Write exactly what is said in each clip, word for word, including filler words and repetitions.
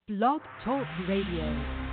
Blog Talk Radio.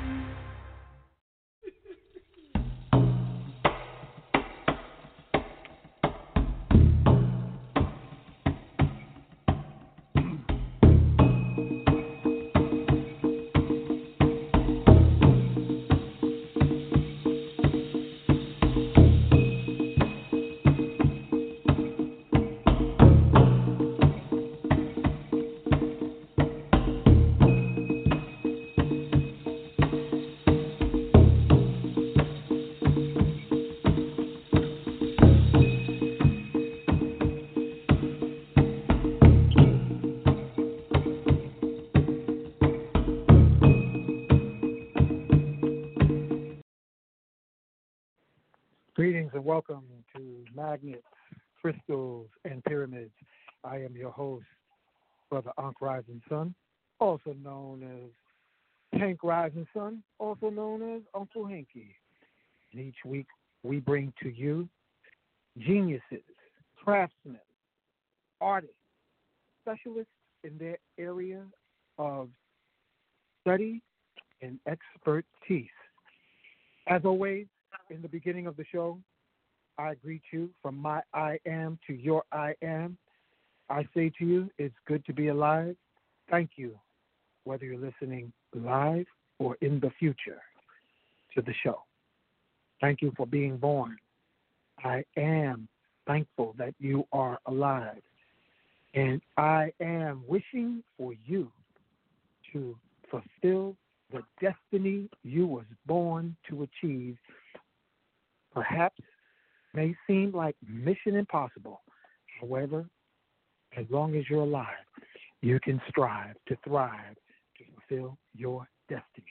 Greetings and welcome to Magnets, Crystals, and Pyramids. I am your host, Brother Ankh Rising Sun, also known as Hank Rising Sun, also known as Uncle Hanky. And each week we bring to you geniuses, craftsmen, artists, specialists in their area of study and expertise. As always, in the beginning of the show, I greet you from my I am to your I am. I say to you, it's good to be alive. Thank you, whether you're listening live or in the future to the show. Thank you for being born. I am thankful that you are alive. And I am wishing for you to fulfill the destiny you was born to achieve. Perhaps may seem like mission impossible. However, as long as you're alive, you can strive to thrive to fulfill your destiny.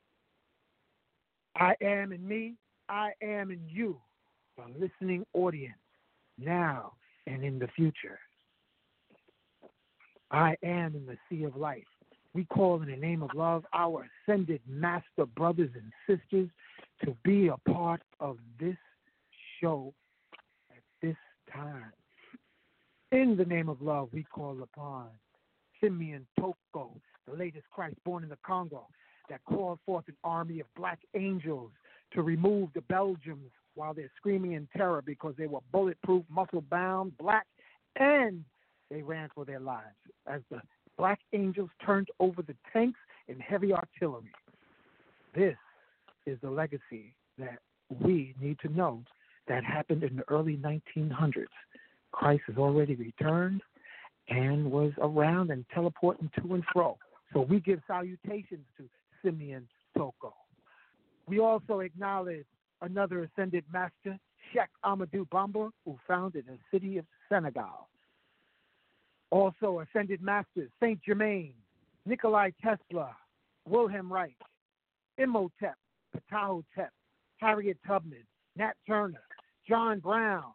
I am in me, I am in you, the listening audience, now and in the future. I am in the sea of life. We call in the name of love our ascended master brothers and sisters to be a part of this show at this time. In the name of love, we call upon Simeon Toko, the latest Christ born in the Congo, that called forth an army of black angels to remove the Belgians while they're screaming in terror because they were bulletproof, muscle-bound, black, and they ran for their lives as the black angels turned over the tanks and heavy artillery. This is the legacy that we need to know that happened in the early nineteen hundreds. Christ has already returned and was around and teleporting to and fro. So we give salutations to Simeon Toko. We also acknowledge another ascended master, Sheikh Amadou Bamba, who founded the city of Senegal. Also ascended masters, Saint Germain, Nikolai Tesla, Wilhelm Reich, Imhotep, Ptahotep, Harriet Tubman, Nat Turner, John Brown,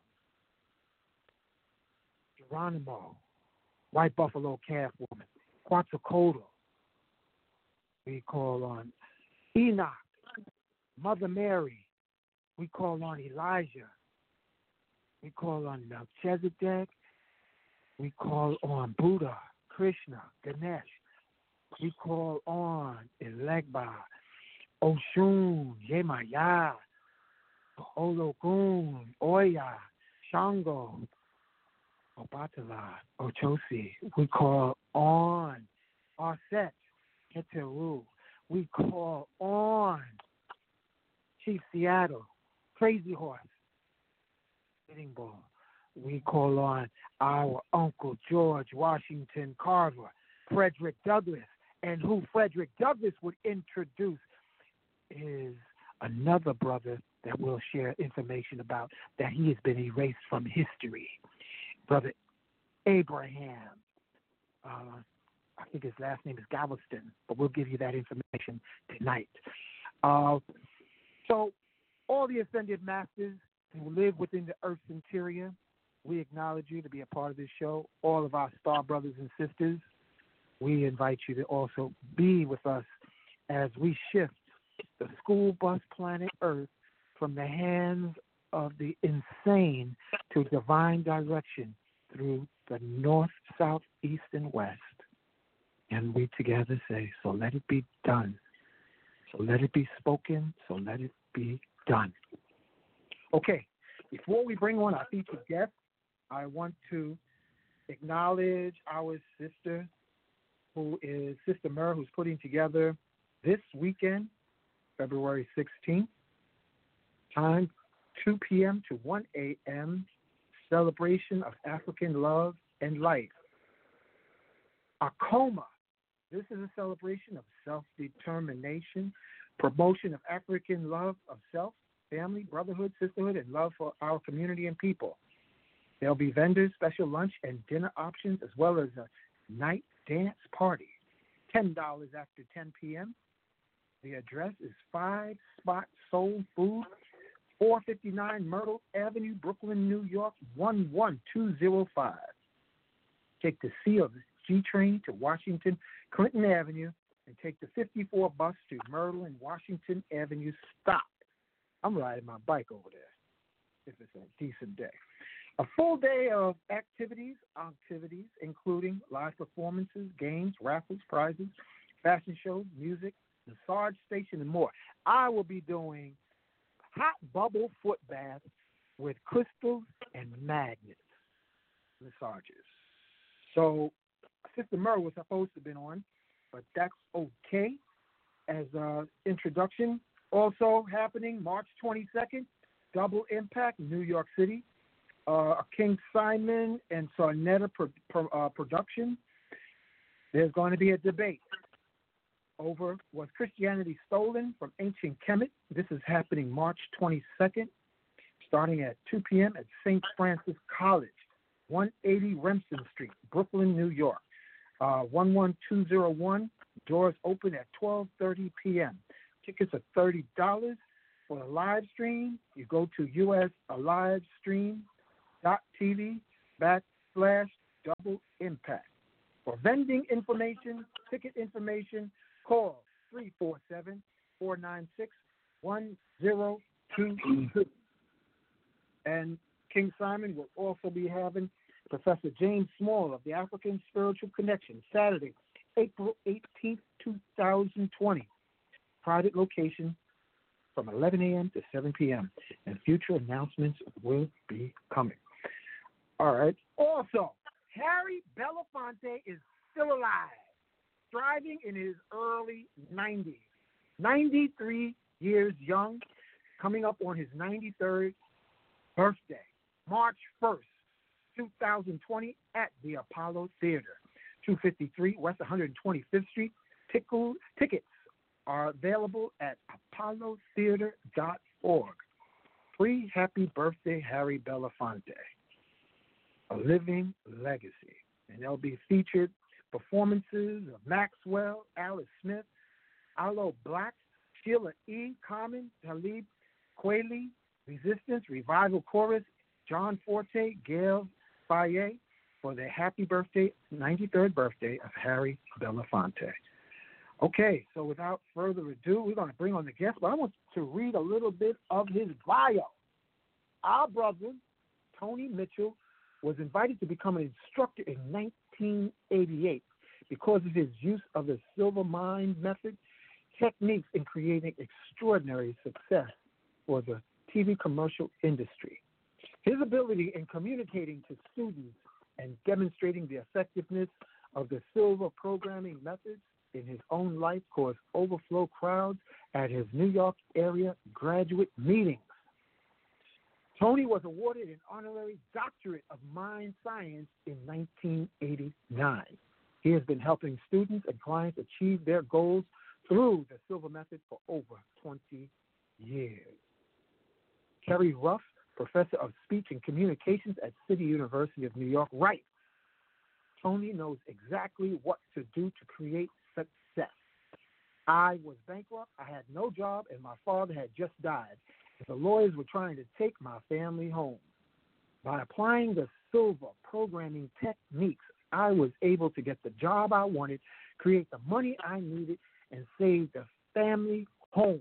Geronimo, White Buffalo Calf Woman, Quetzalcoatl. We call on Enoch, Mother Mary. We call on Elijah. We call on Melchizedek. We call on Buddha, Krishna, Ganesh. We call on Elegba, Oshun, Yemaya, Olokun, Oya, Shango, Obatala, Ochosi. We call on Arset, Keteru. We call on Chief Seattle, Crazy Horse, Sitting Bull. We call on our Uncle George Washington Carver, Frederick Douglass, and who Frederick Douglass would introduce is another brother that we'll share information about that he has been erased from history. Brother Abraham, uh, I think his last name is Galveston, but we'll give you that information tonight. Uh, so all the ascended masters who live within the Earth's interior, we acknowledge you to be a part of this show. All of our star brothers and sisters, we invite you to also be with us as we shift the school bus planet Earth from the hands of the insane to divine direction through the north, south, east, and west. And we together say, so let it be done. So let it be spoken. So let it be done. Okay, before we bring on our featured guest, I want to acknowledge our sister, who is Sister Myrrh, who's putting together this weekend, February sixteenth, time two p.m. to one a.m., celebration of African love and life. Akoma. This is a celebration of self-determination, promotion of African love of self, family, brotherhood, sisterhood, and love for our community and people. There'll be vendors, special lunch and dinner options, as well as a night dance party. ten dollars after ten p.m. The address is Five Spot Soul Food, four fifty-nine Myrtle Avenue, Brooklyn, New York, one one two zero five. Take the C of the G train to Washington Clinton Avenue and take the fifty-four bus to Myrtle and Washington Avenue stop. I'm riding my bike over there if it's a decent day. A full day of activities, activities including live performances, games, raffles, prizes, fashion shows, music, massage station, and more. I will be doing hot bubble foot baths with crystals and magnets massages. So Sister Murray was supposed to have been on, but that's okay. As an introduction, also happening March twenty-second, Double Impact, New York City. Uh, a King Simon and Sarnetta pro, pro, uh, production. There's going to be a debate over was Christianity stolen from ancient Kemet. This is happening March twenty-second, starting at two p.m. at Saint Francis College, one eighty Remsen Street, Brooklyn, New York. Uh, one one two zero one, doors open at twelve thirty p.m. Tickets are thirty dollars. For the live stream, you go to U S Live Stream. Dot TV backslash double impact. For vending information, ticket information, call three four seven, four nine six, one zero two two. And King Simon will also be having Professor James Small of the African Spiritual Connection, Saturday, April eighteenth, twenty twenty. Private location from eleven a.m. to seven p.m. And future announcements will be coming. All right. Also, Harry Belafonte is still alive, thriving in his early nineties, ninety-three years young, coming up on his ninety-third birthday, March first, twenty twenty, at the Apollo Theater, two fifty-three West one hundred twenty-fifth Street. Tickle, tickets are available at apollo theater dot org. Free happy birthday, Harry Belafonte. A living legacy. And there'll be featured performances of Maxwell, Alice Smith, Aloe Black, Sheila E. Common, Talib Kweli, Resistance, Revival Chorus, John Forte, Gail Faye, for the happy birthday, ninety-third birthday of Harry Belafonte. Okay, so without further ado, we're going to bring on the guest, but I want to read a little bit of his bio. Our brother, Tony Mitchell, was invited to become an instructor in nineteen eighty-eight because of his use of the Silver Mind method, techniques in creating extraordinary success for the T V commercial industry. His ability in communicating to students and demonstrating the effectiveness of the Silver programming methods in his own life caused overflow crowds at his New York area graduate meetings. Tony was awarded an honorary doctorate of mind science in nineteen eighty-nine. He has been helping students and clients achieve their goals through the Silver Method for over twenty years. Kerry Ruff, professor of speech and communications at City University of New York, writes, Tony knows exactly what to do to create success. I was bankrupt, I had no job, and my father had just died. The lawyers were trying to take my family home. By applying the Silver programming techniques, I was able to get the job I wanted, create the money I needed, and save the family home.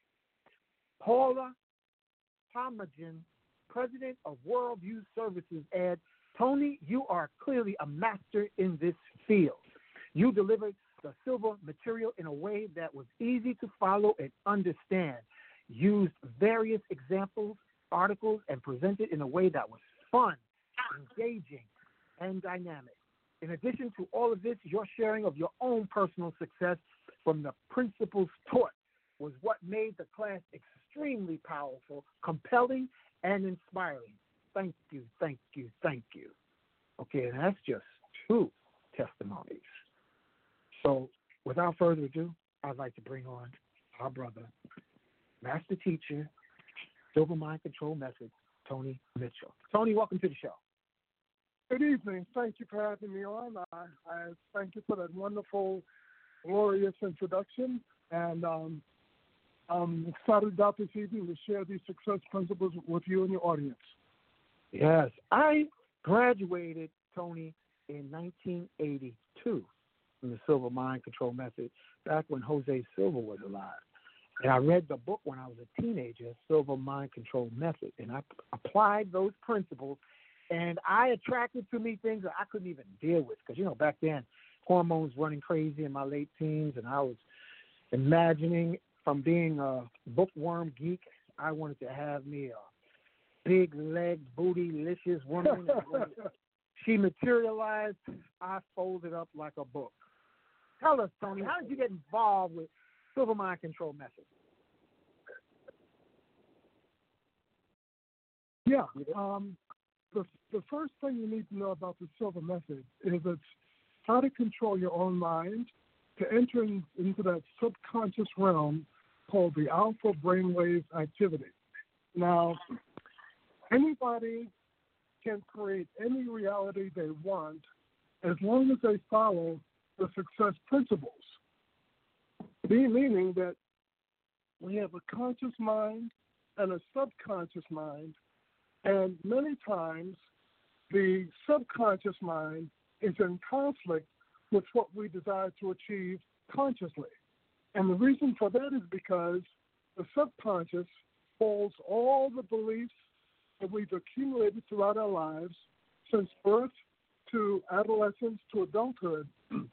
Paula Palmagen, president of World Youth Services, adds, Tony, you are clearly a master in this field. You delivered the silver material in a way that was easy to follow and understand. Used various examples, articles, and presented in a way that was fun, engaging, and dynamic. In addition to all of this, your sharing of your own personal success from the principles taught was what made the class extremely powerful, compelling, and inspiring. Thank you, thank you, thank you. Okay, and that's just two testimonies. So without further ado, I'd like to bring on our brother, master teacher, Silver Mind Control Method, Tony Mitchell. Tony, welcome to the show. Good evening. Thank you for having me on. I, I thank you for that wonderful, glorious introduction. And um, I'm excited about this evening to share these success principles with you and your audience. Yes. I graduated, Tony, in nineteen eighty-two from the Silver Mind Control Method, back when Jose Silva was alive. And I read the book when I was a teenager, Silver Mind Control Method, and I p- applied those principles. And I attracted to me things that I couldn't even deal with because, you know, back then, hormones running crazy in my late teens, and I was imagining from being a bookworm geek, I wanted to have me a big-legged, booty-licious woman. And when she materialized, I folded up like a book. Tell us, Tony, how did you get involved with Silver Mind Control Method? Yeah. Um, the, the first thing you need to know about the Silver Method is it's how to control your own mind to enter in, into that subconscious realm called the alpha brainwave activity. Now, anybody can create any reality they want as long as they follow the success principles, meaning that we have a conscious mind and a subconscious mind, and many times the subconscious mind is in conflict with what we desire to achieve consciously. And the reason for that is because the subconscious holds all the beliefs that we've accumulated throughout our lives since birth to adolescence to adulthood.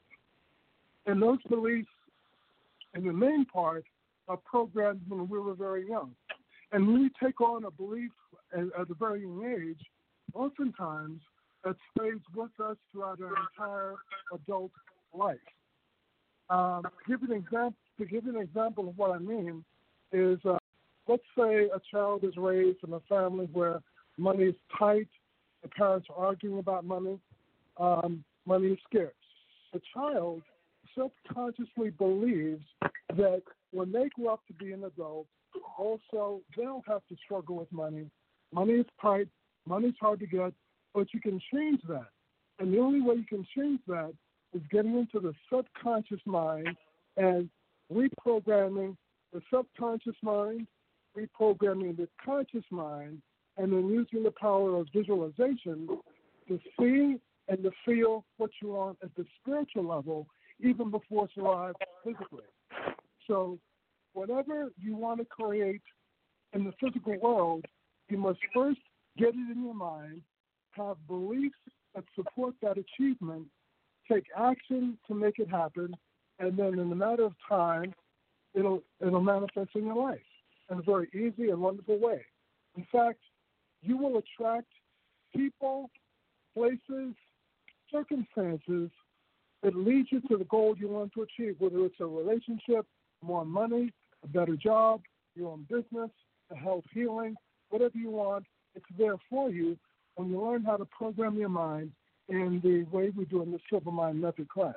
And those beliefs, in the main part, are programmed when we were very young. And when we take on a belief at, at a very young age, oftentimes that stays with us throughout our entire adult life. Um, to, give an example, to give you an example of what I mean is, uh, let's say a child is raised in a family where money is tight, the parents are arguing about money, um, money is scarce. The child subconsciously believes that when they grow up to be an adult, also they'll have to struggle with money. Money is tight, money's hard to get, but you can change that. And the only way you can change that is getting into the subconscious mind and reprogramming the subconscious mind, reprogramming the conscious mind, and then using the power of visualization to see and to feel what you want at the spiritual level, even before it's arrived physically. So whatever you want to create in the physical world, you must first get it in your mind, have beliefs that support that achievement, take action to make it happen, and then in a matter of time, it'll it'll manifest in your life in a very easy and wonderful way. In fact, you will attract people, places, circumstances that lead you to the goal you want to achieve, whether it's a relationship, more money, a better job, your own business, a health healing, whatever you want, it's there for you when you learn how to program your mind in the way we do in the Silver Mind Method class.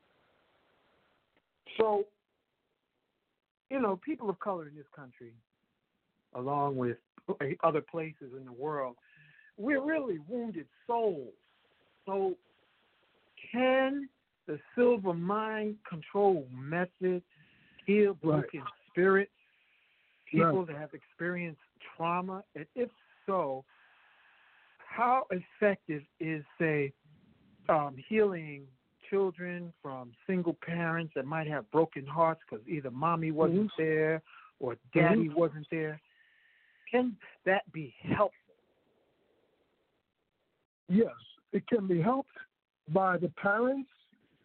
So, you know, people of color in this country, along with other places in the world, we're really wounded souls. So can the Silver Mind Control Method heal broken right. spirits, people right. that have experienced trauma? And if so, how effective is, say, um, healing children from single parents that might have broken hearts because either mommy wasn't mm-hmm. there or daddy mm-hmm. wasn't there? Can that be helpful? Yes, it can be helped by the parents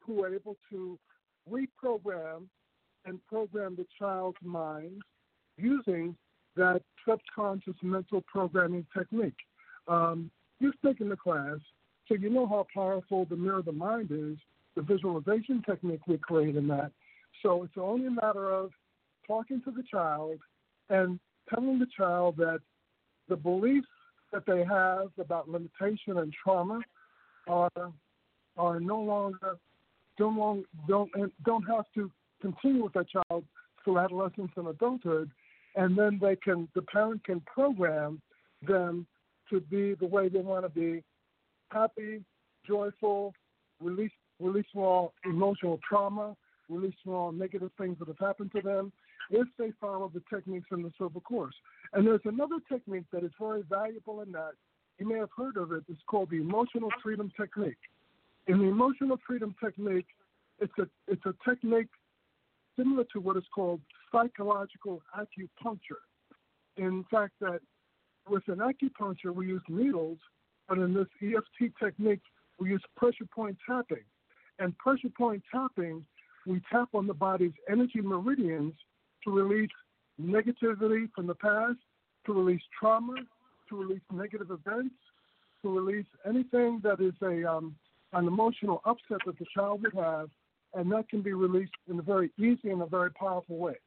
who are able to reprogram and program the child's mind using that subconscious mental programming technique. Um, you've taken the class, so you know how powerful the mirror of the mind is, the visualization technique we create in that. So it's only a matter of talking to the child and telling the child that the beliefs that they have about limitation and trauma are are no longer don't long, don't don't have to continue with that child through adolescence and adulthood, and then they can the parent can program them to be the way they want to be, happy, joyful, release release all emotional trauma, release all negative things that have happened to them, if they follow the techniques in the Silver Course. And there's another technique that is very valuable in that. You may have heard of it. It's called the Emotional Freedom Technique. In the Emotional Freedom Technique, it's a it's a technique similar to what is called psychological acupuncture. In fact, that with an acupuncture, we use needles, but in this E F T technique, we use pressure point tapping. And pressure point tapping, we tap on the body's energy meridians to release negativity from the past, to release trauma, to release negative events, to release anything that is a um, an emotional upset that the child would have, and that can be released in a very easy and a very powerful way.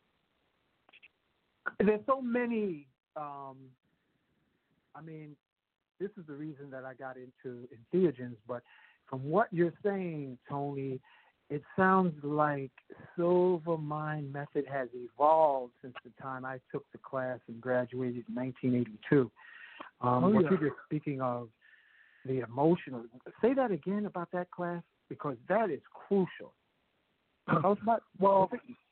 There's so many, um, I mean, this is the reason that I got into entheogens, but from what you're saying, Tony, it sounds like Silver Mind Method has evolved since the time I took the class and graduated in nineteen eighty-two. Um, oh, what yeah. you were speaking of, the emotional. Say that again about that class, because that is crucial. Well,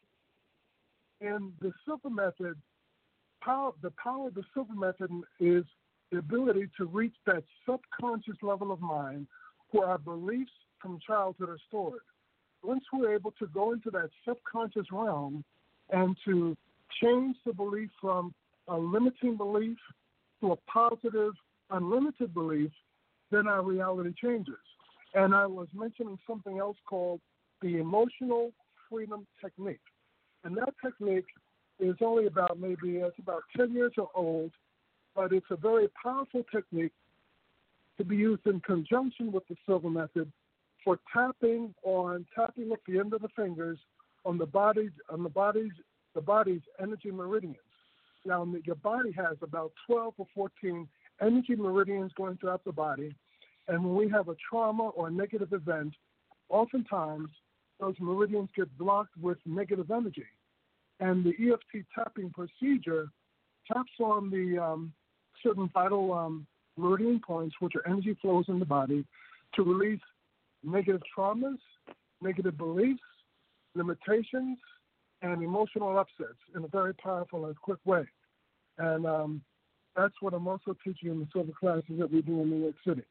in the Silver Method, power, the power of the Silver Method is the ability to reach that subconscious level of mind where our beliefs from childhood are stored. Once we're able to go into that subconscious realm and to change the belief from a limiting belief to a positive, unlimited belief, then our reality changes. And I was mentioning something else called the Emotional Freedom Technique. And that technique is only about maybe, it's about ten years old, but it's a very powerful technique to be used in conjunction with the Silver Method for tapping on, tapping with the end of the fingers on the body's, on the body's, the body's energy meridians. Now, your body has about twelve or fourteen energy meridians going throughout the body, and when we have a trauma or a negative event, oftentimes those meridians get blocked with negative energy. And the E F T tapping procedure taps on the um, certain vital um, meridian points, which are energy flows in the body, to release negative traumas, negative beliefs, limitations, and emotional upsets in a very powerful and quick way. And um, that's what I'm also teaching in the silver classes that we do in New York City.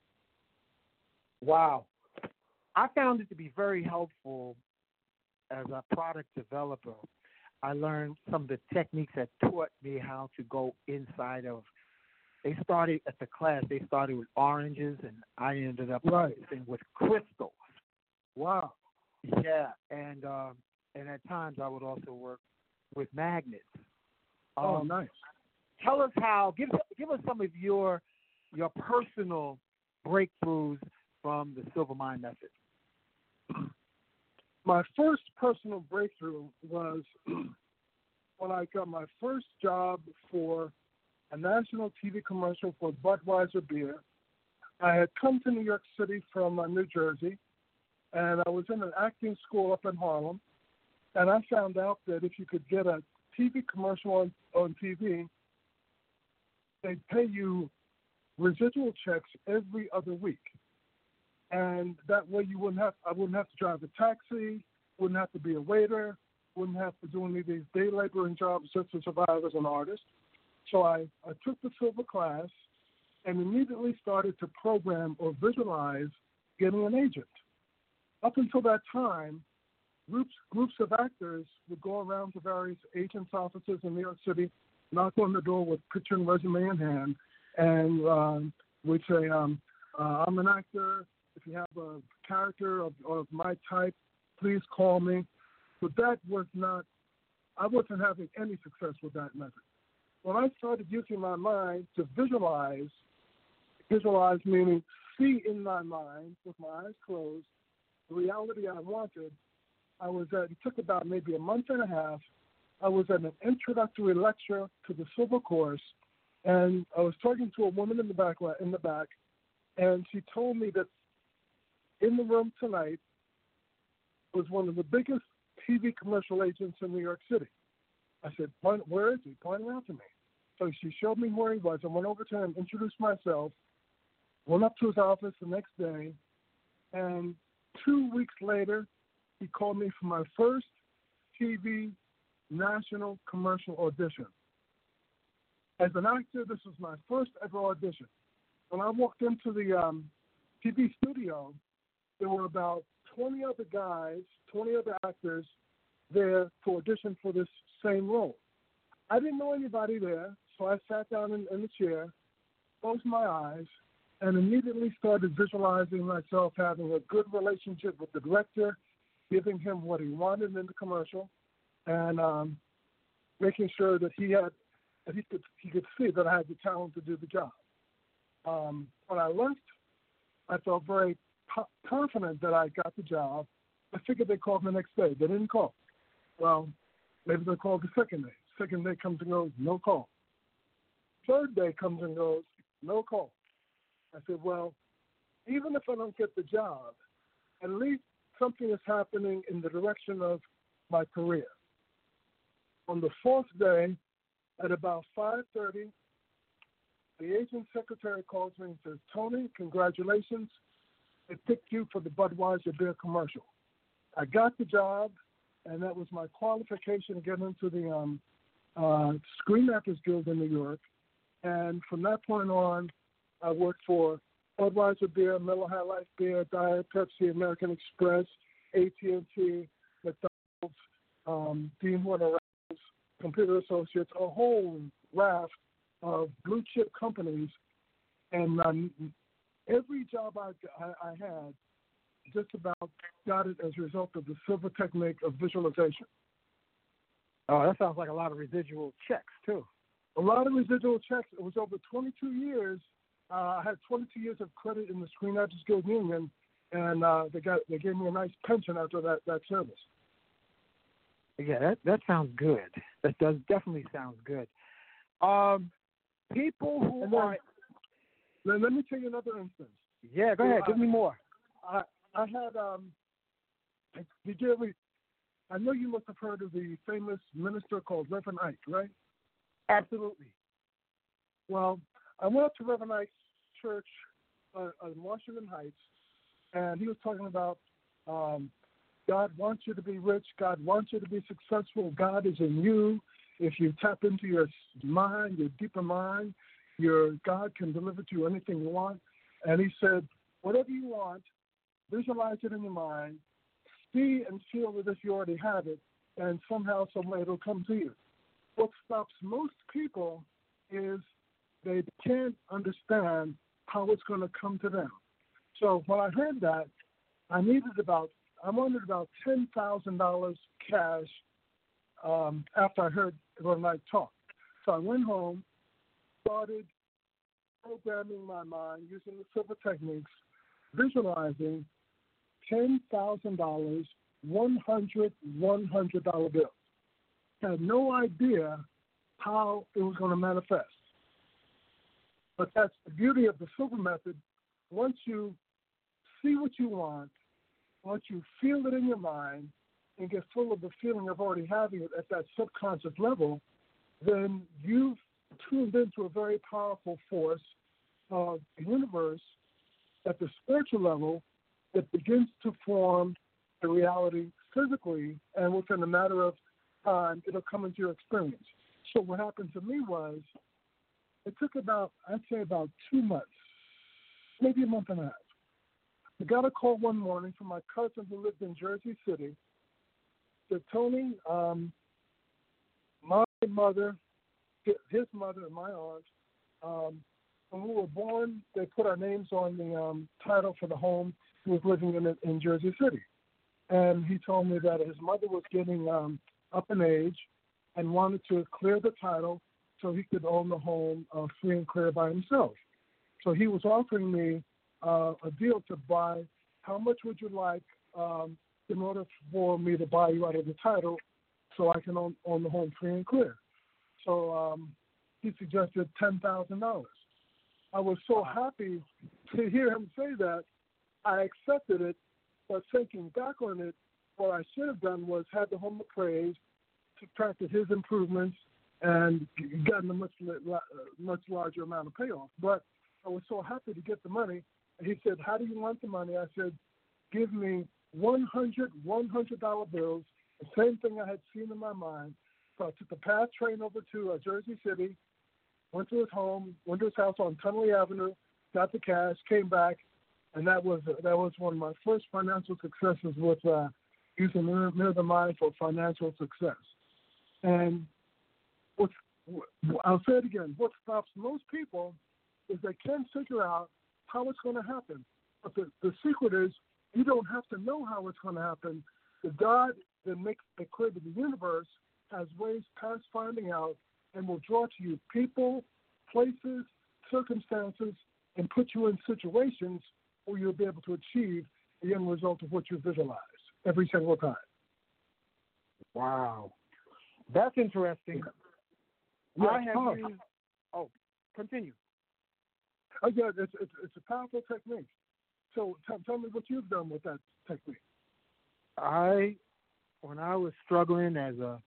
Wow. I found it to be very helpful as a product developer. I learned some of the techniques that taught me how to go inside of. They started at the class, they started with oranges, and I ended up right. with crystals. Wow. Yeah, and um, and at times I would also work with magnets. Um, oh, nice. Tell us how. Give give us some of your your personal breakthroughs from the Silver Mind Method. My first personal breakthrough was when I got my first job for a national T V commercial for Budweiser beer. I had come to New York City from uh, New Jersey, and I was in an acting school up in Harlem, and I found out that if you could get a T V commercial on, on T V, they'd pay you residual checks every other week. And that way you wouldn't have, I wouldn't have to drive a taxi, wouldn't have to be a waiter, wouldn't have to do any of these day laboring jobs just to survive as an artist. So I, I took the silver class and immediately started to program or visualize getting an agent. Up until that time, groups groups of actors would go around to various agents' offices in New York City, knock on the door with picture and resume in hand, and um, we'd say, um, uh, I'm an actor. If you have a character of, of my type, please call me. But that was not, I wasn't having any success with that method. When I started using my mind to visualize, visualize meaning see in my mind with my eyes closed, the reality I wanted, I was at, it took about maybe a month and a half. I was at an introductory lecture to the Silver Course, and I was talking to a woman in the back, in the back, and she told me that in the room tonight was one of the biggest T V commercial agents in New York City. I said, where is he? Point him out to me. So she showed me where he was. I went over to him, introduced myself, went up to his office the next day, and two weeks later, he called me for my first T V national commercial audition. As an actor, this was my first ever audition. When I walked into the um, T V studio, there were about twenty other guys, twenty other actors there to audition for this same role. I didn't know anybody there, so I sat down in, in the chair, closed my eyes, and immediately started visualizing myself having a good relationship with the director, giving him what he wanted in the commercial, and um, making sure that he had that he could he could see that I had the talent to do the job. Um, when I left, I felt very po- confident that I got the job. I figured they called me the next day. They didn't call. Well, maybe they called the second day. Second day comes and goes, no call. Third day comes and goes, no call. I said, well, even if I don't get the job, at least something is happening in the direction of my career. On the fourth day, at about five thirty, the agent secretary calls me and says, Tony, congratulations. They picked you for the Budweiser beer commercial. I got the job, and that was my qualification to get into the um, uh, Screen Actors Guild in New York. And from that point on, I worked for Budweiser beer, Miller High Life beer, Diet Pepsi, American Express, A T and T, McDonald's, um, Dean Warner, Computer Associates, a whole raft of blue chip companies. And um, every job I, I, I had just about got it as a result of the silver technique of visualization. Oh, that sounds like a lot of residual checks, too. A lot of residual checks. It was over twenty-two years. Uh, I had twenty-two years of credit in the Screen Actors Guild Union, and uh, they got they gave me a nice pension after that, that service. Yeah, that, that sounds good. That does definitely sounds good. Um, people who and then, are... Then let me tell you another instance. Yeah, go ahead. So, Give me more. I, I had, um, did you ever, I know you must have heard of the famous minister called Reverend Ike, right? Absolutely. Well, I went up to Reverend Ike's church uh, in Washington Heights, and he was talking about um, God wants you to be rich. God wants you to be successful. God is in you. If you tap into your mind, your deeper mind, your God can deliver to you anything you want. And he said, whatever you want, visualize it in your mind, see and feel as if you already have it, and somehow, some way it'll come to you. What stops most people is they can't understand how it's going to come to them. So when I heard that, I needed about, I wanted about ten thousand dollars cash um, after I heard Reverend Ike talk. So I went home, started programming my mind using the silver techniques, visualizing ten thousand dollars, one hundred, one hundred dollar bills. I had no idea how it was going to manifest. But that's the beauty of the silver method. Once you see what you want, once you feel it in your mind and get full of the feeling of already having it at that subconscious level, then you've tuned into a very powerful force of the universe at the spiritual level that begins to form the reality physically, and within a matter of time, it'll come into your experience. So what happened to me was, it took about, I'd say about two months, maybe a month and a half. I got a call one morning from my cousin who lived in Jersey City. Said, Tony, um, my mother, his mother and my aunt, um, when we were born, they put our names on the um, title for the home. was living in in Jersey City, and he told me that his mother was getting um, up in age and wanted to clear the title so he could own the home uh, free and clear by himself. So he was offering me uh, a deal to buy. How much would you like um, in order for me to buy you out of the title so I can own, own the home free and clear? So um, he suggested ten thousand dollars. I was so happy to hear him say that. I accepted it, but thinking back on it, what I should have done was had the home appraised, subtracted his improvements, and gotten a much much larger amount of payoff. But I was so happy to get the money. And he said, "How do you want the money?" I said, "Give me one hundred one hundred dollar bills." The same thing I had seen in my mind. So I took the PATH train over to uh, Jersey City, went to his home, went to his house on Tunnelly Avenue, got the cash, came back, and that was uh, that was one of my first financial successes with uh, using Mirror, Mirror the Mind for financial success. And what's, I'll say it again, what stops most people is they can't figure out how it's going to happen. But the, the secret is you don't have to know how it's going to happen. The God that makes that created the universe has ways past finding out and will draw to you people, places, circumstances, and put you in situations where you'll be able to achieve the end result of what you visualize every single time. Wow. That's interesting. Yeah, I have huh. used, oh, continue. Oh, yeah, it's, it's, it's a powerful technique. So t- tell me what you've done with that technique. I, when I was struggling as a,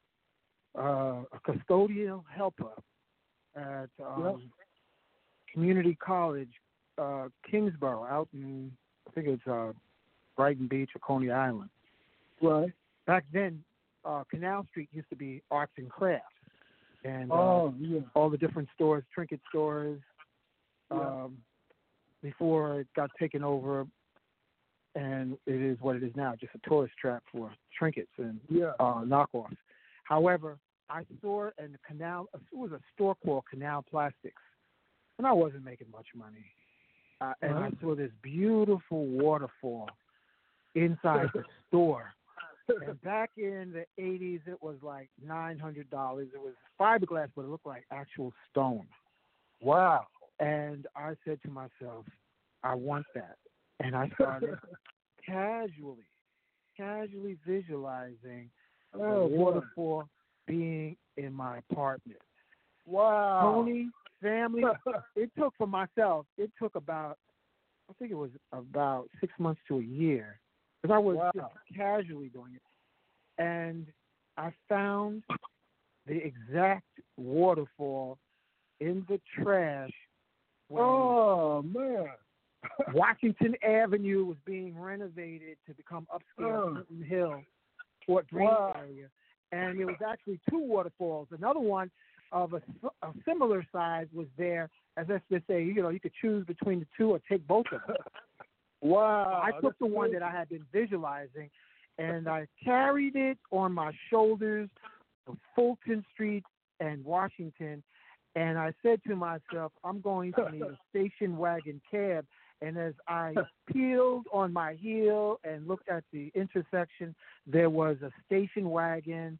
uh, a custodial helper at um, Yep. community college, uh, Kingsborough, out in, I think it's uh, Brighton Beach or Coney Island. Right. Back then, uh, Canal Street used to be arts and crafts. And uh, Oh, yeah. all the different stores, trinket stores, Yeah. um, before it got taken over, and it is what it is now, just a tourist trap for trinkets and Yeah. uh, knockoffs. However, I saw in the canal, it was a store called Canal Plastics, and I wasn't making much money. Uh, and Uh-huh. I saw this beautiful waterfall inside the store. And back in the eighties, it was like nine hundred dollars. It was fiberglass, but it looked like actual stone. Wow. And I said to myself, I want that. And I started casually, casually visualizing Oh, the boy. waterfall being in my apartment. Wow. Tony, family, it took for myself, it took about, I think it was about six months to a year, because I was Wow. just casually doing it. And I found the exact waterfall in the trash when Oh, man. Washington Avenue was being renovated to become upscale, Oh. Clinton Hill, Fort Greene Wow. area. And there was actually two waterfalls. Another one of a, a similar size was there, as if to say, you know, you could choose between the two or take both of them. Wow. I took That's the one crazy. that I had been visualizing, and I carried it on my shoulders of Fulton Street and Washington, and I said to myself, I'm going to need a station wagon cab. And as I peeled on my heel and looked at the intersection, there was a station wagon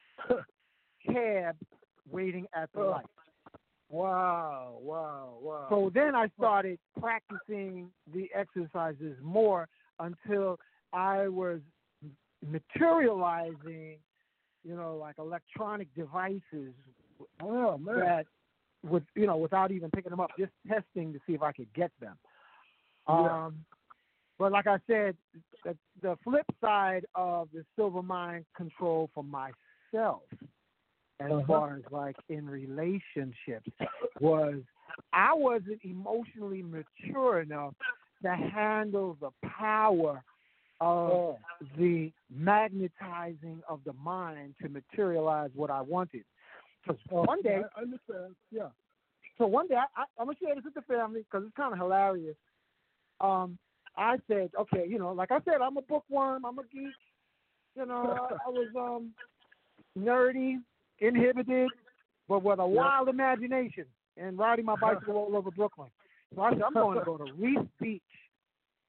cab waiting at the light. Wow, wow, wow. So then I started practicing the exercises more until I was materializing, you know, like electronic devices oh, man. that would, you know, without even picking them up, just testing to see if I could get them. Yeah. Um, but like I said, the, the flip side of the silver mind control for myself, as Uh-huh. far as like in relationships, was I wasn't emotionally mature enough to handle the power of Oh. the magnetizing of the mind to materialize what I wanted. Because Oh, one day, I understand. Yeah. so one day, I, I, I'm going to share this with the family because it's kind of hilarious. Um, I said, okay, you know, like I said, I'm a bookworm, I'm a geek. You know, I, I was um, nerdy, inhibited, but with a wild imagination and riding my bicycle all over Brooklyn. So I said, I'm going to go to Reef Beach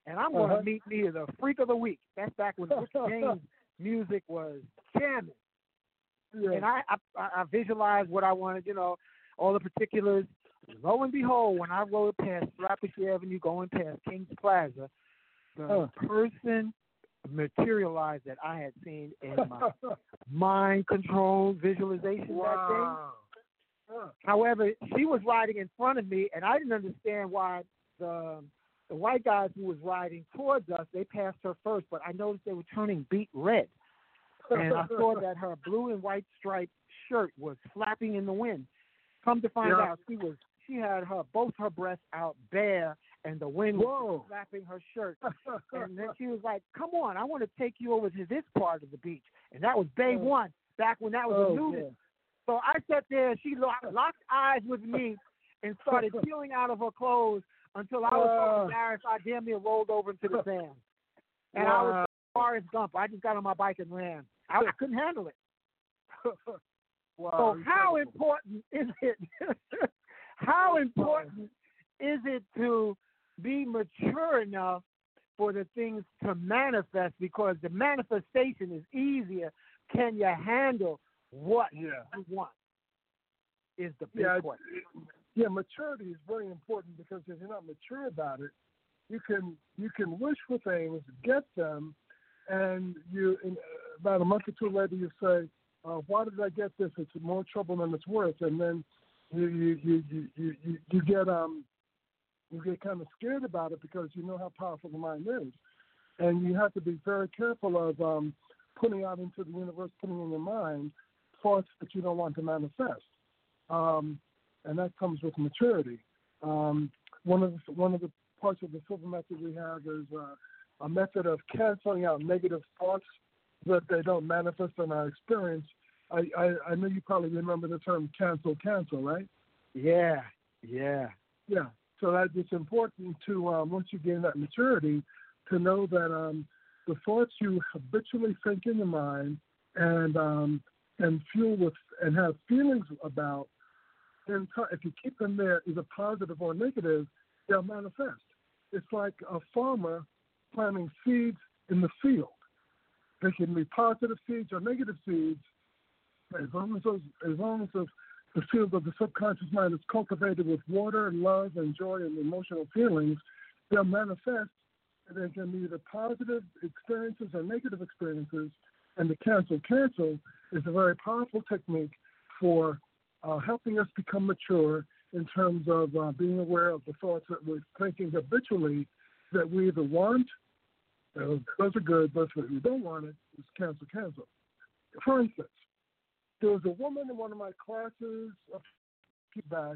and I'm going to Uh-huh. meet me the freak of the week. That's back when Rick James music was jamming. Yeah. And I, I, I visualized what I wanted, you know, all the particulars. Lo and behold, when I rode past Flatbush Avenue going past Kings Plaza, the Uh. person materialized that I had seen in my mind control visualization that day. Wow. Uh. However, she was riding in front of me, and I didn't understand why the the white guys who was riding towards us, they passed her first, but I noticed they were turning beet red. And I saw that her blue and white striped shirt was flapping in the wind. Come to find Yeah. out, she was she had her both her breasts out bare, and the wind Whoa. was flapping her shirt. And then she was like, "Come on, I want to take you over to this part of the beach." And that was Bay Oh. One, back when that was Oh, a nudist. yeah. So I sat there, and she locked, locked eyes with me and started peeling out of her clothes until I was so Wow. embarrassed I damn near rolled over into the sand. And I Wow. was Forrest Gump. I just got on my bike and ran. I, I couldn't handle it. Wow. So how incredible. important is it? How important is it to be mature enough for the things to manifest? Because the manifestation is easier. Can you handle what Yeah. you want? Is the big Yeah, question. it- yeah, maturity is very important because if you're not mature about it, you can you can wish for things, get them, and you in, about a month or two later you say, uh, "Why did I get this? It's more trouble than it's worth." And then you you you you you, you, you get um you get kind of scared about it because you know how powerful the mind is, and you have to be very careful of um, putting out into the universe, putting in your mind thoughts that you don't want to manifest. Um, and that comes with maturity. Um, one of the, one of the parts of the silver method we have is uh, a method of canceling out negative thoughts so that they don't manifest in our experience. I, I, I know you probably remember the term cancel, cancel, right? Yeah, yeah. Yeah. So that it's important to um, once you gain that maturity, to know that um, the thoughts you habitually think in your mind and um, and fuel with and have feelings about, and if you keep them there, either positive or negative, they'll manifest. It's like a farmer planting seeds in the field. They can be positive seeds or negative seeds, as long as those, as long as the, the field of the subconscious mind is cultivated with water, love, and joy, and emotional feelings, they'll manifest. And they can be either positive experiences or negative experiences. And the cancel cancel is a very powerful technique for uh, helping us become mature in terms of uh, being aware of the thoughts that we're thinking habitually that we either want, uh, those are good, but if we don't want it, it's cancel, cancel. For instance, there was a woman in one of my classes a few back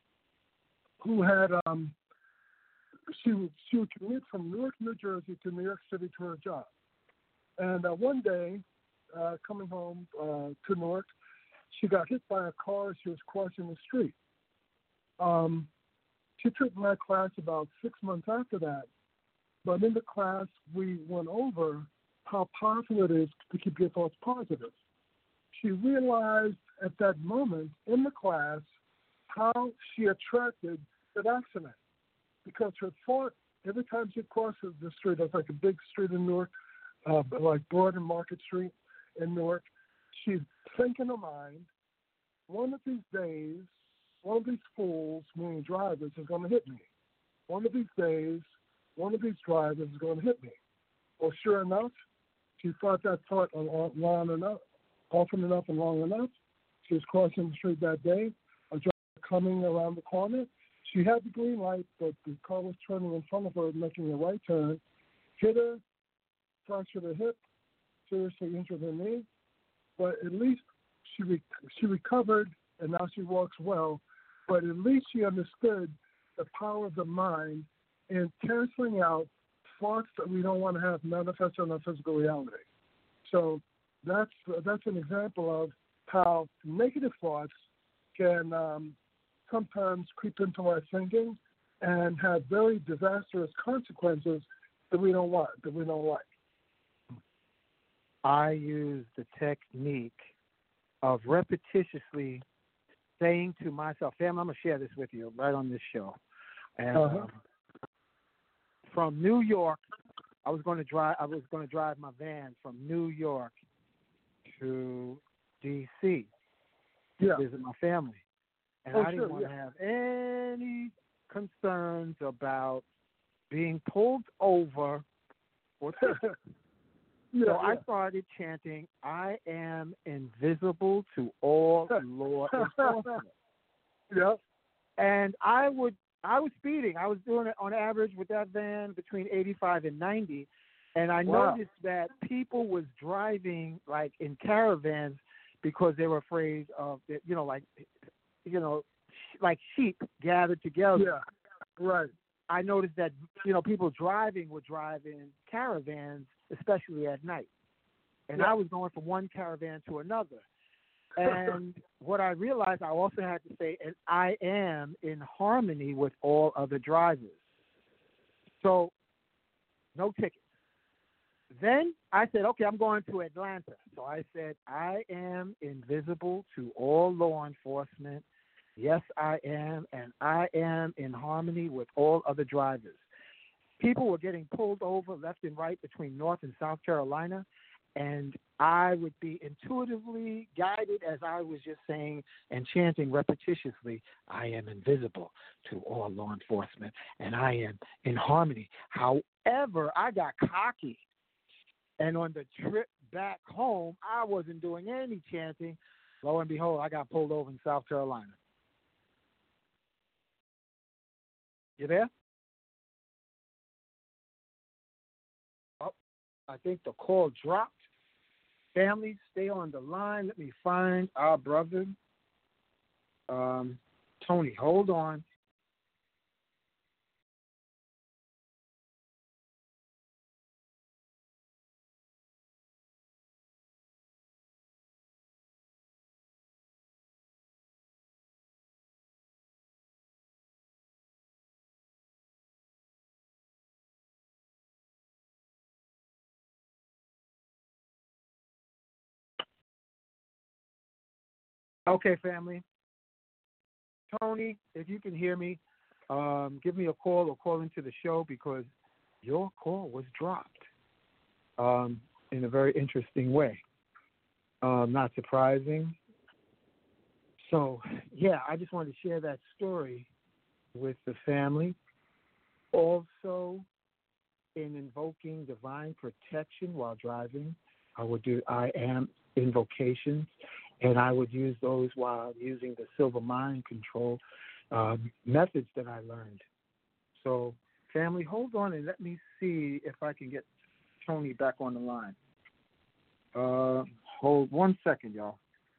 who had, um, she, would, she would commute from Newark, New Jersey to New York City to her job. And uh, one day, uh, coming home uh, to Newark, she got hit by a car as she was crossing the street. Um, she took my class about six months after that. But in the class, we went over how powerful it is to keep your thoughts positive. She realized at that moment in the class how she attracted that accident. Because her thought, every time she crosses the street, it's like a big street in Newark, uh, like Broad and Market Street in Newark, she's thinking in her mind, one of these days, one of these fools, meaning drivers, is going to hit me. One of these days, one of these drivers is going to hit me. Well, sure enough, she thought that thought long enough, often enough and long enough. She was crossing the street that day, a driver coming around the corner. She had the green light, but the car was turning in front of her, making a right turn, hit her, fractured her hip, seriously injured her knee. But at least she re- she recovered, and now she walks well. But at least she understood the power of the mind in canceling out thoughts that we don't want to have manifest in our physical reality. So that's that's an example of how negative thoughts can um, sometimes creep into our thinking and have very disastrous consequences that we don't want, that we don't like. I use the technique of repetitiously saying to myself, family, I'm going to share this with you right on this show. And Uh-huh. um, from New York. I was going to drive. I was going to drive my van from New York to D C Yeah. to visit my family, and Oh, I didn't sure, want to yeah. have any concerns about being pulled over or Yeah, so I yeah. started chanting, "I am invisible to all law enforcement." Yeah. And I would, I was speeding. I was doing it on average with that van between eighty-five and ninety. And I Wow. noticed that people was driving like in caravans because they were afraid of, you know, like, you know, like sheep gathered together. Yeah. Right. I noticed that, you know, people driving would drive in caravans, especially at night. And Yeah. I was going from one caravan to another. And what I realized, I also had to say, and I am in harmony with all other drivers. So, no tickets. Then I said, okay, I'm going to Atlanta. So I said, I am invisible to all law enforcement. Yes, I am, and I am in harmony with all other drivers. People were getting pulled over left and right between North and South Carolina, and I would be intuitively guided as I was just saying and chanting repetitiously, I am invisible to all law enforcement, and I am in harmony. However, I got cocky, and on the trip back home, I wasn't doing any chanting. Lo and behold, I got pulled over in South Carolina. You there? Oh, I think the call dropped. Family, stay on the line. Let me find our brother. Um, Tony, hold on. Okay, family. Tony, if you can hear me, um, give me a call or call into the show because your call was dropped um, in a very interesting way. Um, not surprising. So, yeah, I just wanted to share that story with the family. Also, in invoking divine protection while driving, I would do I am invocations, and I would use those while using the silver mind control um, methods that I learned. So, family, hold on and let me see if I can get Tony back on the line. Uh, hold one second, y'all.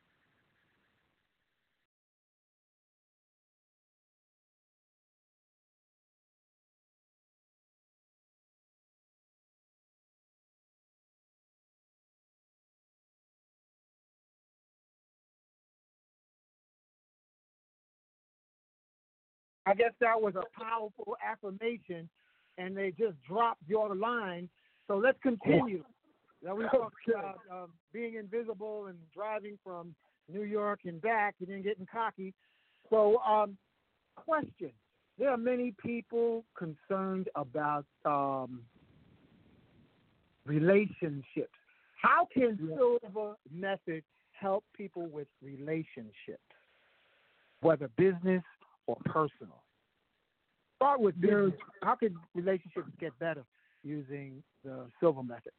I guess that was a powerful affirmation, and they just dropped your line. So let's continue. Now we talked about um, being invisible and driving from New York and back, and then getting cocky. So, um, question: there are many people concerned about um, relationships. How can Silver Method help people with relationships, whether business or personal? Start with business. How can relationships get better using the Silver Method?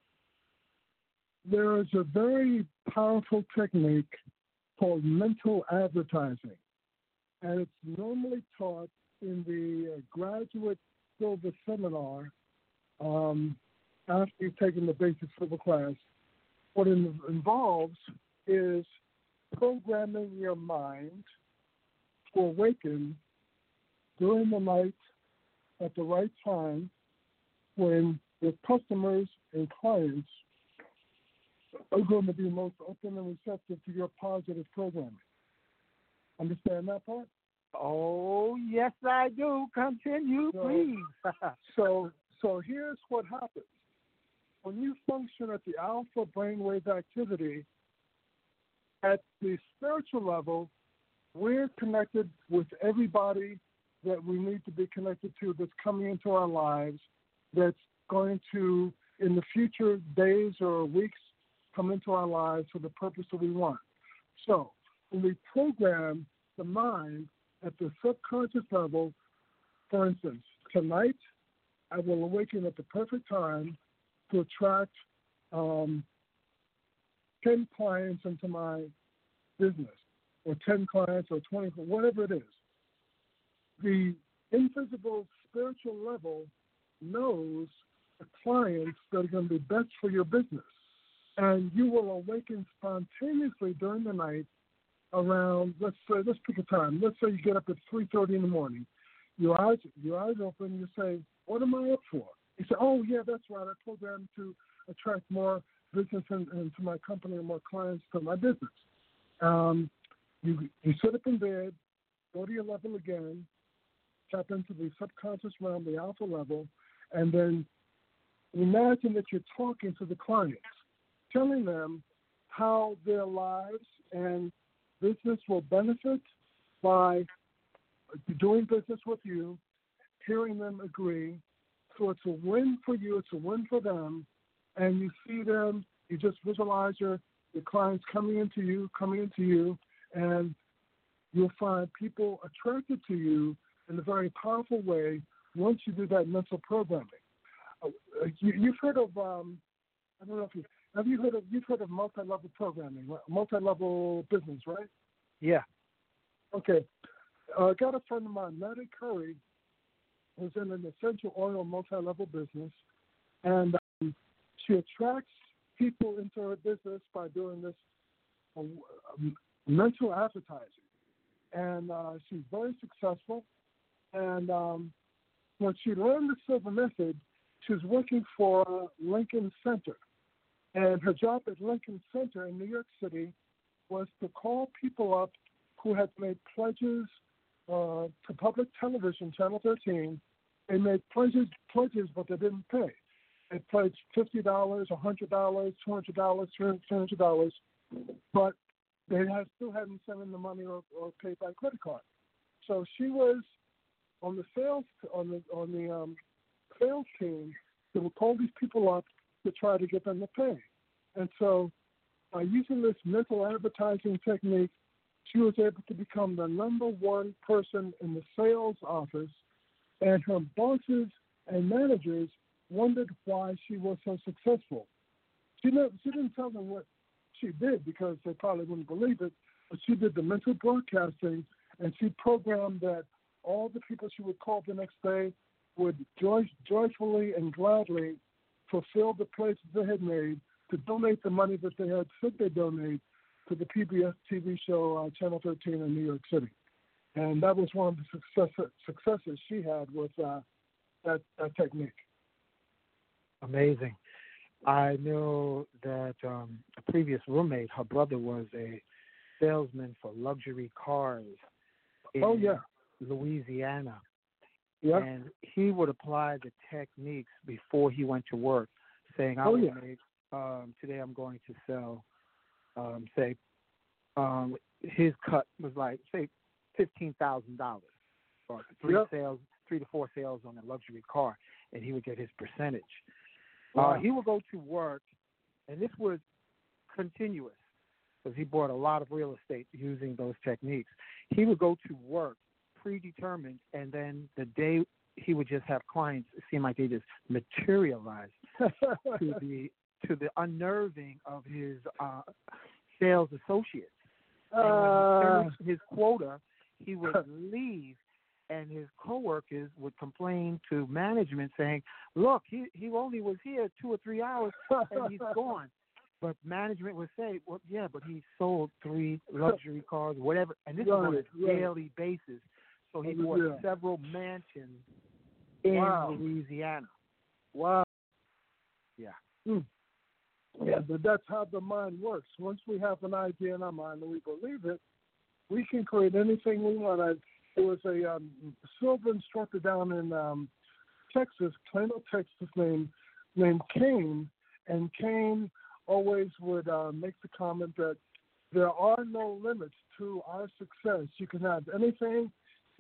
There is a very powerful technique called mental advertising, and it's normally taught in the uh, graduate Silver seminar um, after you've taken the basic Silver class. What it involves is programming your mind to awaken during the night at the right time when your customers and clients are going to be most open and receptive to your positive programming. Understand that part? Oh, yes, I do. Continue, So, please. so, so here's what happens. When you function at the alpha brainwave activity, at the spiritual level, we're connected with everybody that we need to be connected to that's coming into our lives that's going to, in the future days or weeks, come into our lives for the purpose that we want. So when we program the mind at the subconscious level, for instance, tonight I will awaken at the perfect time to attract um, ten clients into my business, or ten clients, or twenty, whatever it is. The invisible spiritual level knows the clients that are going to be best for your business. And you will awaken spontaneously during the night around, let's say, let's pick a time. Let's say you get up at three thirty in the morning. Your eyes, your eyes open, you say, what am I up for? You say, oh, yeah, that's right. I programmed to attract more business in, into my company and more clients to my business. Um, you, you sit up in bed, go to your level again, tap into the subconscious realm, the alpha level, and then imagine that you're talking to the clients, telling them how their lives and business will benefit by doing business with you, hearing them agree. So it's a win for you, it's a win for them, and you see them, you just visualize your, your clients coming into you, coming into you, and you'll find people attracted to you in a very powerful way once you do that mental programming. Uh, you, you've heard of, um, I don't know if you, have you heard of, you've heard of multi-level programming, right? Multi-level business, right? Yeah. Okay. Uh, I got a friend of mine, Maddie Curry, who's in an essential oil multi-level business, and um, she attracts people into her business by doing this uh, mental advertising. And uh, she's very successful. And um, when she learned the Silver Method, she was working for Lincoln Center. And her job at Lincoln Center in New York City was to call people up who had made pledges uh, to public television, Channel thirteen. They made pledges, pledges, but they didn't pay. They pledged fifty dollars, one hundred dollars, two hundred dollars, three hundred dollars, but they had, still hadn't sent in the money or, or paid by credit card. So she was on the sales on the on the um, sales team that would call these people up to try to get them to pay. And so by using this mental advertising technique, she was able to become the number one person in the sales office, and her bosses and managers wondered why she was so successful. She, never, she didn't tell them what she did because they probably wouldn't believe it, but she did the mental broadcasting, and she programmed that all the people she would call the next day would joy, joyfully and gladly fulfill the pledges they had made to donate the money that they had said they donate to the P B S T V show uh, Channel thirteen in New York City. And that was one of the success, successes she had with uh, that, that technique. Amazing. I know that um, a previous roommate, her brother was a salesman for luxury cars in oh, yeah. Louisiana. Yeah. And he would apply the techniques before he went to work, saying, I oh, will yeah. make, um, today I'm going to sell, um, say, um, his cut was like, say, fifteen thousand dollars for three yep. sales, three to four sales on a luxury car, and he would get his percentage. Wow. Uh, he would go to work, and this was continuous because he bought a lot of real estate using those techniques. He would go to work predetermined, and then the day he would just have clients, it seemed like they just materialized to the to the unnerving of his uh, sales associates. And when he finished his quota, he would leave, and his coworkers would complain to management saying, look, he, he only was here two or three hours, and he's gone. But management would say, well, yeah, but he sold three luxury cars, whatever, and this right, is on a right. daily basis. So he bought yeah. several mansions in wow. Louisiana. Wow. Yeah. Mm. Yeah, but that's how the mind works. Once we have an idea in our mind and we believe it, we can create anything we want. I, there was a um, silver instructor down in um, Texas, Plano, Texas, named named Kane, and Kane always would uh, make the comment that there are no limits to our success. You can have anything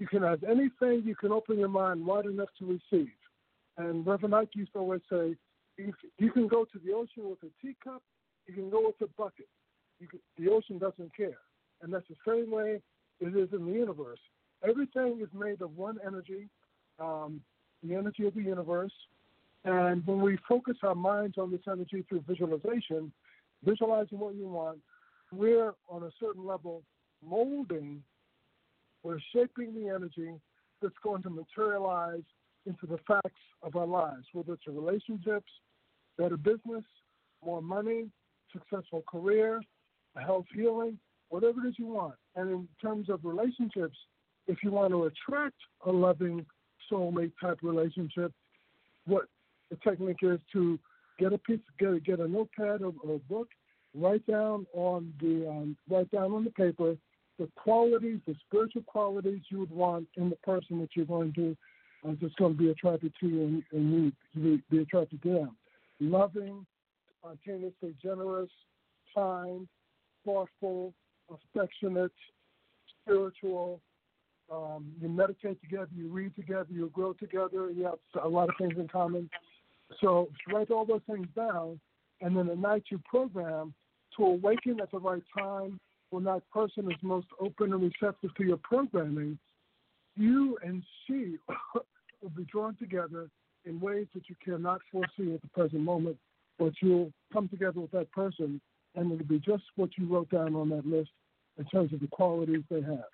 You can have anything. You can open your mind wide enough to receive. And Reverend Ike used to always say, you, you can go to the ocean with a teacup. You can go with a bucket. You can, the ocean doesn't care. And that's the same way it is in the universe. Everything is made of one energy, um, the energy of the universe. And when we focus our minds on this energy through visualization, visualizing what you want, we're on a certain level molding, we're shaping the energy that's going to materialize into the facts of our lives, whether it's relationships, better business, more money, successful career, a health healing, whatever it is you want. And in terms of relationships, if you want to attract a loving soulmate type relationship, what the technique is to get a piece, get get a notepad or, or a book, write down on the um, write down on the paper the qualities, the spiritual qualities you would want in the person that you're going to uh, that's going to be attracted to you and, and you be, be attracted to them. Loving, spontaneously generous, kind, thoughtful, affectionate, spiritual. Um, you meditate together, you read together, you grow together, you have a lot of things in common. So write all those things down, and then at night you program to awaken at the right time when that person is most open and receptive to your programming. You and she will be drawn together in ways that you cannot foresee at the present moment, but you'll come together with that person, and it'll be just what you wrote down on that list in terms of the qualities they have.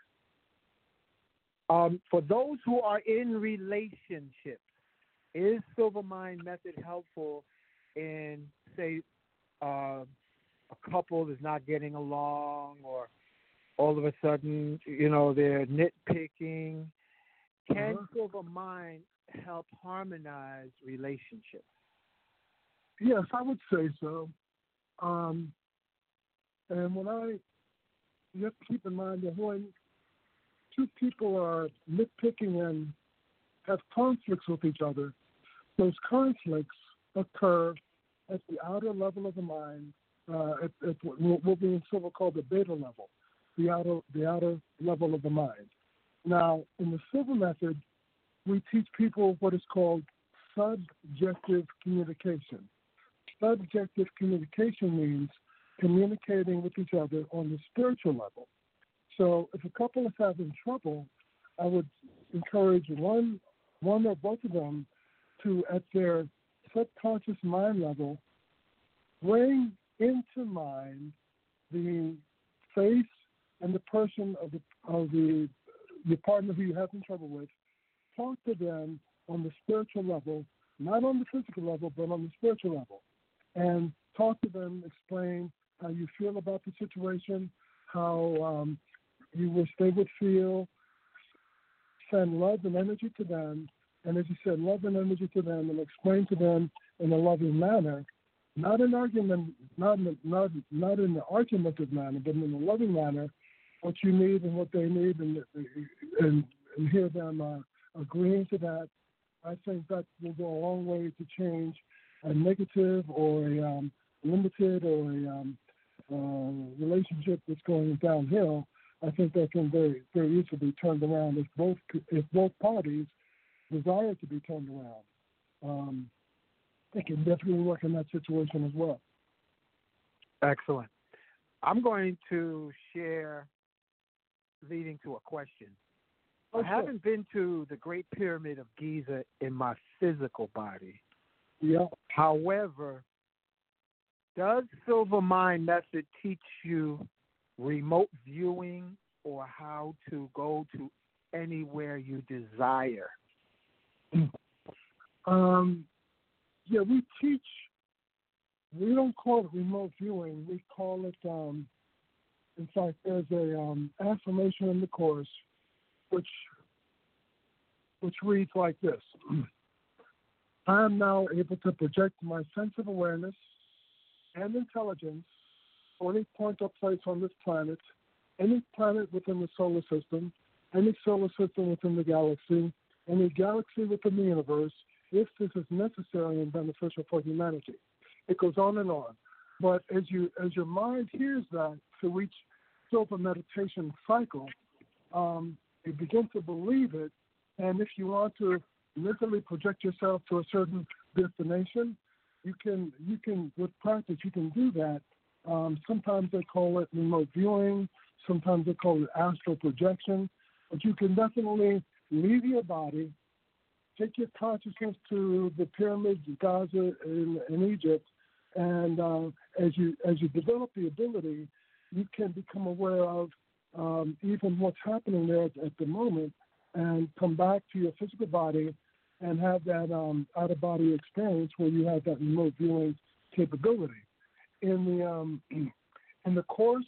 Um, for those who are in relationships, is Silver Mind method helpful in, say, uh, a couple is not getting along, or all of a sudden, you know, they're nitpicking? Can Uh-huh. Silver Mind help harmonize relationships? Yes, I would say so. Um, and when I, you have to keep in mind that when two people are nitpicking and have conflicts with each other, those conflicts occur at the outer level of the mind, uh, at, at what, what we in Silver call the beta level, the outer, the outer level of the mind. Now, in the Silver method, we teach people what is called subjective communication. Subjective communication means communicating with each other on the spiritual level. So if a couple is having trouble, I would encourage one, one or both of them to, at their subconscious mind level, bring into mind the face and the person of the of the your partner who you're having trouble with. Talk to them on the spiritual level, not on the physical level, but on the spiritual level, and talk to them. Explain how you feel about the situation, how um, you wish they would feel. Send love and energy to them, and as you said, love and energy to them, and explain to them in a loving manner, not an argument, not in a, not not in an argumentative manner, but in a loving manner, what you need and what they need, and and, and hear them uh, agreeing to that. I think that will go a long way to change a negative or a um, limited or a um, uh, relationship that's going downhill. I think that can very very easily be turned around if both if both parties desire to be turned around. Um, it can definitely work in that situation as well. Excellent. I'm going to share, leading to a question. Oh, I haven't been to the Great Pyramid of Giza in my physical body. Yeah. However, does Silver Mind method teach you remote viewing or how to go to anywhere you desire? Um, yeah, we teach, we don't call it remote viewing. We call it, um, in fact, there's a um, affirmation in the course which which reads like this. I am now able to project my sense of awareness and intelligence on any point or place on this planet, any planet within the solar system, any solar system within the galaxy, any galaxy within the universe, if this is necessary and beneficial for humanity. It goes on and on. But as you as your mind hears that through each silver meditation cycle, um, You begin to believe it, and if you want to mentally project yourself to a certain destination, you can, you can with practice, you can do that. Um, sometimes they call it remote viewing. Sometimes they call it astral projection. But you can definitely leave your body, take your consciousness to the pyramids, Gaza, in, in Egypt, and uh, as you as you develop the ability, you can become aware of um, even what's happening there at, at the moment, and come back to your physical body and have that um, out-of-body experience where you have that remote viewing capability. In the um, in the course,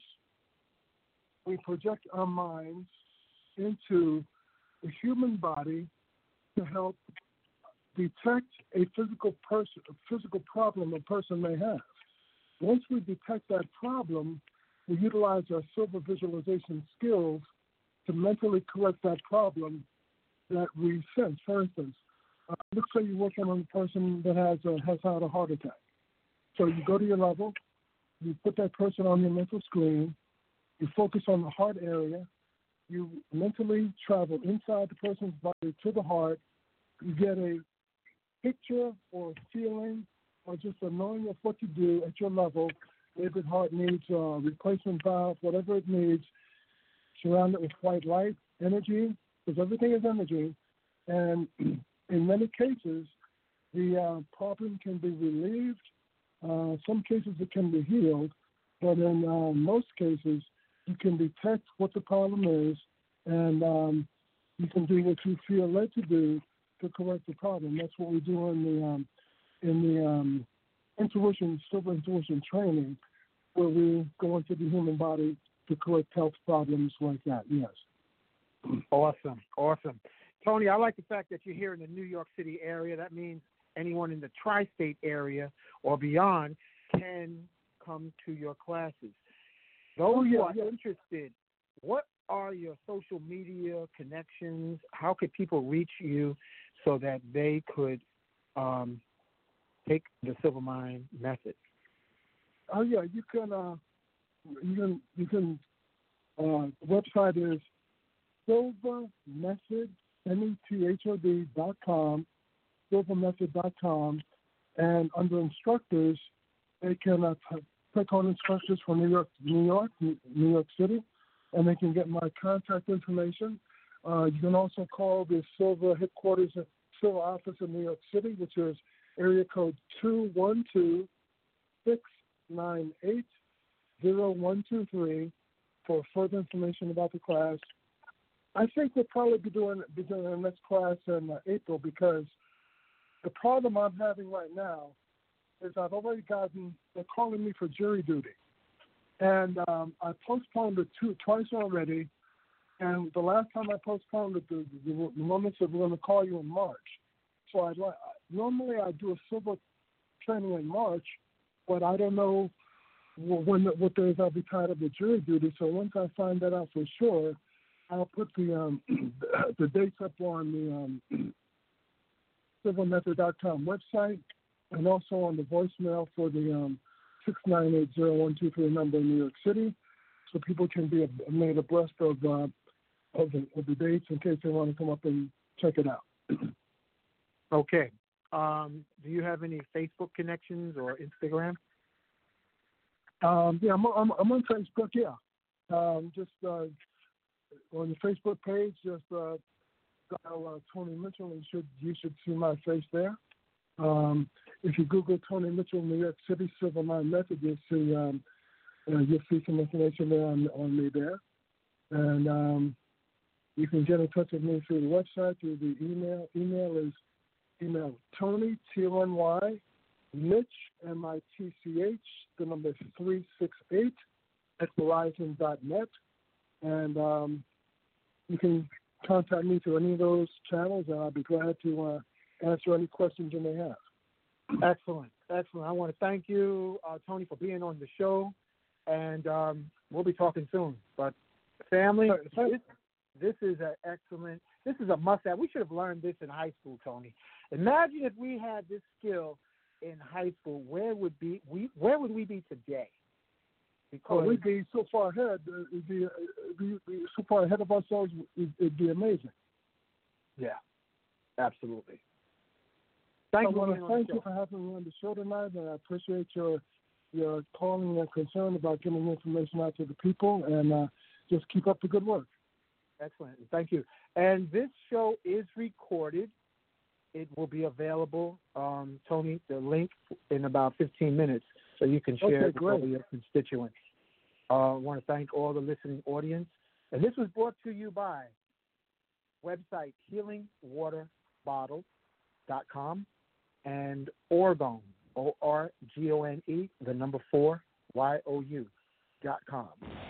we project our minds into the human body to help detect a physical person, a physical problem a person may have. Once we detect that problem, we utilize our silver visualization skills to mentally correct that problem that we sense. For instance, uh, let's say you're working on a person that has a, has had a heart attack. So you go to your level, you put that person on your mental screen, you focus on the heart area, you mentally travel inside the person's body to the heart, you get a picture or feeling or just a knowing of what to do at your level. Maybe the heart needs a replacement valve, whatever it needs, surround it with white light, energy, because everything is energy. And in many cases, the uh, problem can be relieved. Uh, some cases it can be healed, but in uh, most cases, you can detect what the problem is, and um, you can do what you feel led to do to correct the problem. That's what we do in the um, in the um, intuition, silver intuition training, where we go into the human body to correct health problems like that. Yes. Awesome, awesome. Tony, I like the fact that you're here in the New York City area. That means anyone in the tri-state area or beyond can come to your classes. Those oh, yeah, who are yeah. interested, what are your social media connections? How could people reach you so that they could um, take the Silver Mind method? Oh yeah, you can. Uh, you can. You can. Uh, the website is silver method m e t h o d dot com, silver method dot com, and under instructors, they can uh, t- click on instructors for New York, New York, New York City, and they can get my contact information. Uh, you can also call the Silver headquarters, Silver office in New York City, which is area code two one two, six nine eight, zero one two three for further information about the class. I think we'll probably be doing, be doing the next class in uh, April, because the problem I'm having right now is I've already gotten, they're calling me for jury duty. And um, I postponed it two, twice already. And the last time I postponed it, the, the, the woman said, we're going to call you in March. So I'd like, normally I do a silver training in March, but I don't know when, what days I'll be tied up with jury duty. So once I find that out for sure, I'll put the um, the dates up on the um, silver method dot com website, and also on the voicemail for the um, six nine eight, zero one two three number in New York City, so people can be made abreast of, uh, of, the, of the dates in case they want to come up and check it out. Okay. Um, do you have any Facebook connections or Instagram? Um, yeah, I'm, I'm, I'm on Facebook, yeah. Um, just uh, on the Facebook page, just uh, dial uh, Tony Mitchell, and should, you should see my face there. Um, if you Google Tony Mitchell, New York City Silver Mind Method, you'll see um, uh, you'll see some information there on, on me there, and um, you can get in touch with me through the website, through the email. Email is email Tony T O N Y Mitch M I T C H the number three six eight at Verizon dot net, and um, you can contact me through any of those channels, and I'll be glad to uh, answer any questions you may have. Excellent, excellent. I want to thank you, uh, Tony, for being on the show, and um, we'll be talking soon. But family, this, this is an excellent, this is a must-have. We should have learned this in high school, Tony. Imagine if we had this skill in high school. Where would be we? Where would we be today? Because oh, we'd be so far ahead. Uh, it'd be, uh, be, be so far ahead of ourselves. It'd, it'd be amazing. yeah, absolutely. Thank I you. want for to being on thank the you show. for having me on the show tonight, and I appreciate your your calling and concern about getting information out to the people. And uh, just keep up the good work. Excellent. Thank you. And this show is recorded. It will be available, um, Tony, the link in about fifteen minutes, so you can share Okay, it with all great. your constituents. Uh, I want to thank all the listening audience. And this was brought to you by website healing water bottle dot com and Orgone, O R G O N E, the number four, Y O U, dot com.